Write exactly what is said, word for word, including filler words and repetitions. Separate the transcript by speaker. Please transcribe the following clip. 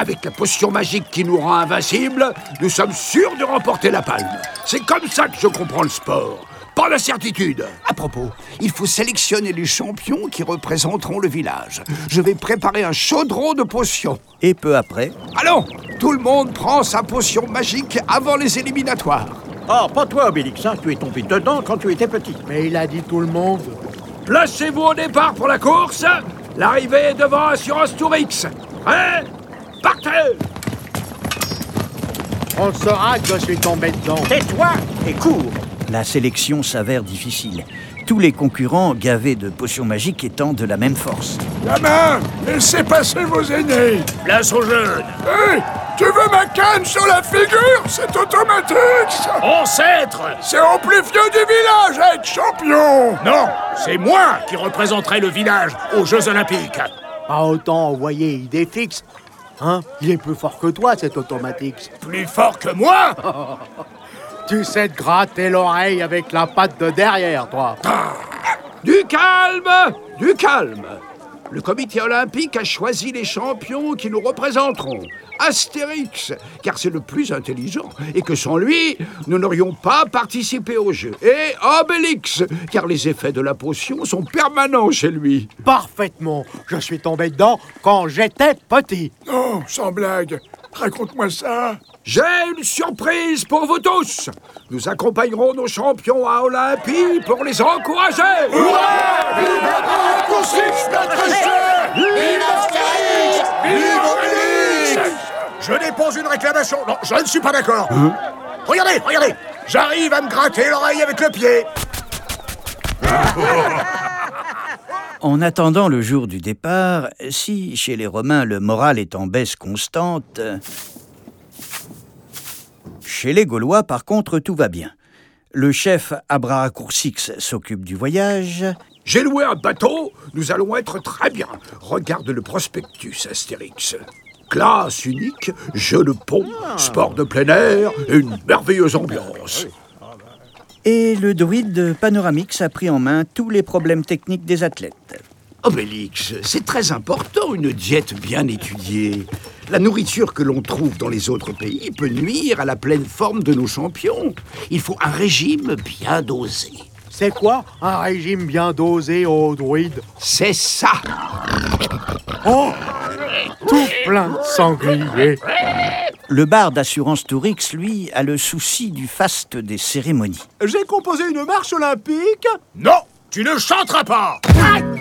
Speaker 1: avec la potion magique qui nous rend invincibles, nous sommes sûrs de remporter la palme. C'est comme ça que je comprends le sport, pas la certitude.
Speaker 2: À propos, il faut sélectionner les champions qui représenteront le village. Je vais préparer un chaudron de potions.
Speaker 3: Et peu après...
Speaker 2: Allons, tout le monde prend sa potion magique avant les éliminatoires.
Speaker 4: Ah, pas toi, Obélix, hein. Tu es tombé dedans quand tu étais petit.
Speaker 5: Mais il a dit tout le monde.
Speaker 1: Placez-vous au départ pour la course. L'arrivée est devant Assurance Tourix. Prêt ? Partez !
Speaker 5: On saura que je suis tombé dedans.
Speaker 4: Tais-toi et cours.
Speaker 3: La sélection s'avère difficile. Tous les concurrents, gavés de potions magiques, étant de la même force.
Speaker 6: La main, laissez passer vos aînés.
Speaker 1: Place aux jeunes.
Speaker 6: Hé, tu veux ma canne sur la figure? C'est automatique.
Speaker 1: Ancêtre.
Speaker 6: C'est au plus vieux du village à être champion.
Speaker 1: Non, c'est moi qui représenterai le village aux Jeux Olympiques.
Speaker 5: Pas autant envoyer idée fixe. Hein? Il est plus fort que toi, cet automatique.
Speaker 1: Plus fort que moi?
Speaker 5: Tu sais te gratter l'oreille avec la patte de derrière, toi.
Speaker 1: Ah, du calme, du calme. Le comité olympique a choisi les champions qui nous représenteront. Astérix, car c'est le plus intelligent, et que sans lui, nous n'aurions pas participé au jeu. Et Obélix, car les effets de la potion sont permanents chez lui.
Speaker 5: Parfaitement. Je suis tombé dedans quand j'étais petit.
Speaker 6: Non, sans blague. Raconte-moi ça.
Speaker 1: J'ai une surprise pour vous tous. Nous accompagnerons nos champions à Olympie pour les encourager.
Speaker 6: Ouais, vive la course, notre chef. Vive Astérix. Vive Obélix.
Speaker 1: Je dépose une réclamation. Non, je ne suis pas d'accord. Hein? Regardez, regardez. J'arrive à me gratter l'oreille avec le pied.
Speaker 3: En attendant le jour du départ, si chez les Romains le moral est en baisse constante, chez les Gaulois, par contre, tout va bien. Le chef Abracoursix s'occupe du voyage.
Speaker 1: J'ai loué un bateau, nous allons être très bien. Regarde le prospectus, Astérix. Classe unique, jeu de pont, sport de plein air, une merveilleuse ambiance.
Speaker 3: Et le druide Panoramix a pris en main tous les problèmes techniques des athlètes.
Speaker 2: Obélix, c'est très important, une diète bien étudiée. La nourriture que l'on trouve dans les autres pays peut nuire à la pleine forme de nos champions. Il faut un régime bien dosé.
Speaker 5: C'est quoi un régime bien dosé au druide?
Speaker 2: C'est ça.
Speaker 5: Oh, tout plein de sangliers.
Speaker 3: Le bar d'Assurance Tourix, lui, a le souci du faste des cérémonies.
Speaker 5: J'ai composé une marche olympique.
Speaker 1: Non, tu ne chanteras pas.